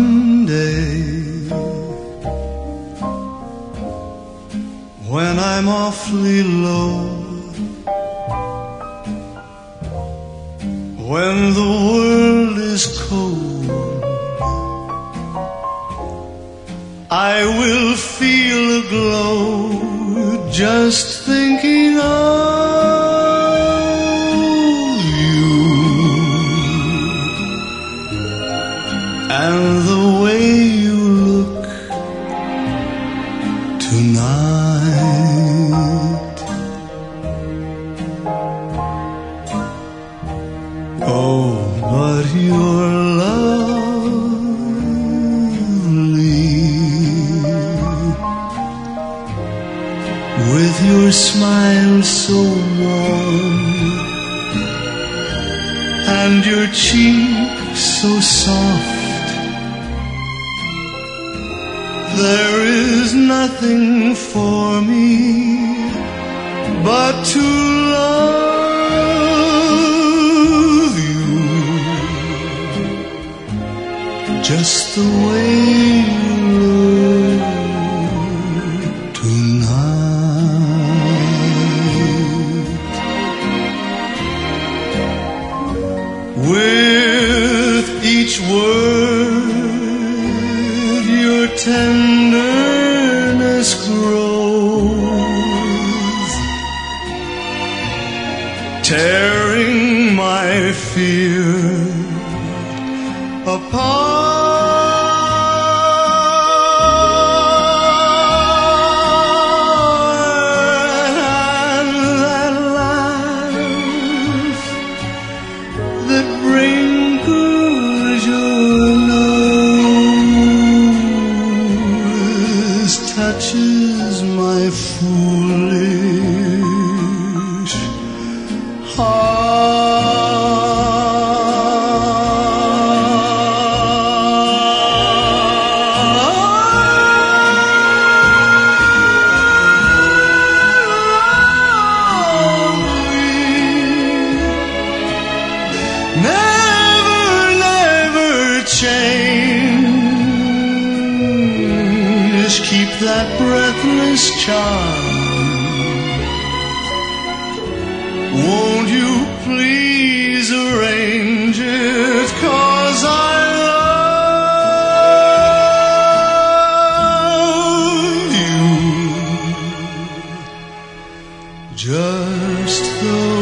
someday, when I'm awfully low, when the world is cold, I will feel a glow just thinking of you and the way you look tonight. Oh, but you're lovely, with your smile so warm and your cheek so soft. There is nothing for me but to love you, just the way you look tonight. With each word your tenderness grows, tearing my fear apart. And that laugh that wrinkles your nose touches my foolish heart. Never, never change. Keep that breathless charm. Won't you please arrange it? 'Cause I love you just the